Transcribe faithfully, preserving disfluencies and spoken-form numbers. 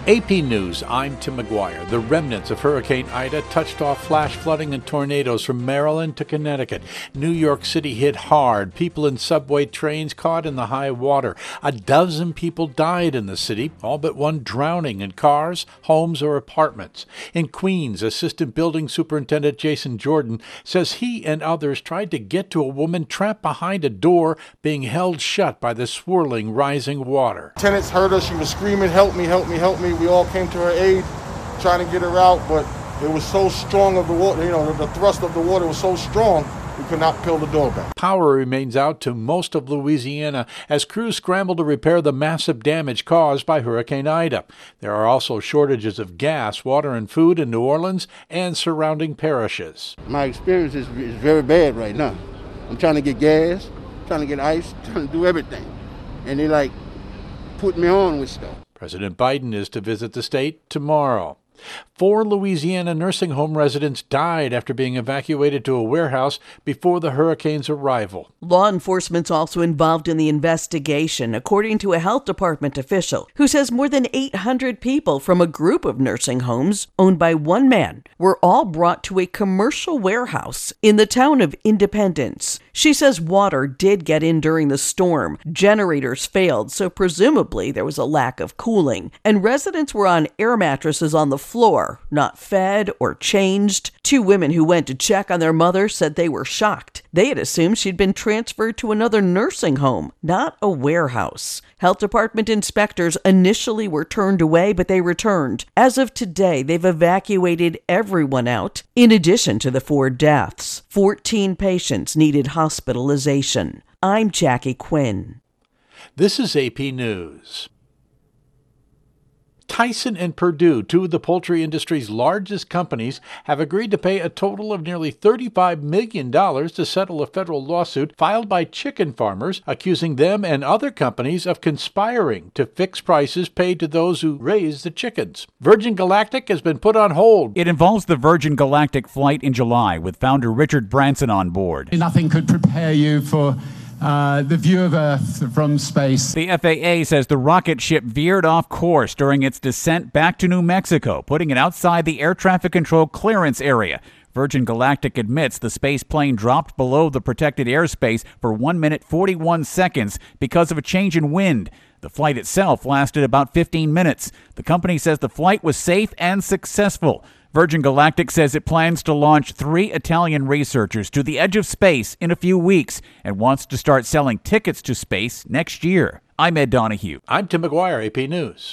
A P News, I'm Tim McGuire. The remnants of Hurricane Ida touched off flash flooding and tornadoes from Maryland to Connecticut. New York City hit hard. People in subway trains caught in the high water. A dozen people died in the city, all but one drowning in cars, homes, or apartments. In Queens, Assistant Building Superintendent Jason Jordan says he and others tried to get to a woman trapped behind a door being held shut by the swirling, rising water. Tenants heard her. She was screaming, "Help me, help me, help me." We all came to her aid, trying to get her out, but it was so strong of the water, you know, the thrust of the water was so strong, we could not peel the door back. Power remains out to most of Louisiana as crews scramble to repair the massive damage caused by Hurricane Ida. There are also shortages of gas, water, and food in New Orleans and surrounding parishes. My experience is, is very bad right now. I'm trying to get gas, trying to get ice, trying to do everything. And they like put me on with stuff. President Biden is to visit the state tomorrow. Four Louisiana nursing home residents died after being evacuated to a warehouse before the hurricane's arrival. Law enforcement's also involved in the investigation, according to a health department official who says more than eight hundred people from a group of nursing homes owned by one man were all brought to a commercial warehouse in the town of Independence. She says water did get in during the storm. Generators failed, so presumably there was a lack of cooling, and residents were on air mattresses on the floor, not fed or changed. Two women who went to check on their mother said they were shocked. They had assumed she'd been transferred to another nursing home, not a warehouse. Health department inspectors initially were turned away, but they returned. As of today, they've evacuated everyone out, in addition to the four deaths. fourteen patients needed hospitalization. I'm Jackie Quinn. This is A P News. Tyson and Perdue, two of the poultry industry's largest companies, have agreed to pay a total of nearly thirty-five million dollars to settle a federal lawsuit filed by chicken farmers accusing them and other companies of conspiring to fix prices paid to those who raise the chickens. Virgin Galactic has been put on hold. It involves the Virgin Galactic flight in July with founder Richard Branson on board. Nothing could prepare you for Uh, the view of Earth from space. The F A A says the rocket ship veered off course during its descent back to New Mexico, putting it outside the air traffic control clearance area. Virgin Galactic admits the space plane dropped below the protected airspace for one minute forty-one seconds because of a change in wind. The flight itself lasted about fifteen minutes. The company says the flight was safe and successful. Virgin Galactic says it plans to launch three Italian researchers to the edge of space in a few weeks and wants to start selling tickets to space next year. I'm Ed Donahue. I'm Tim McGuire, A P News.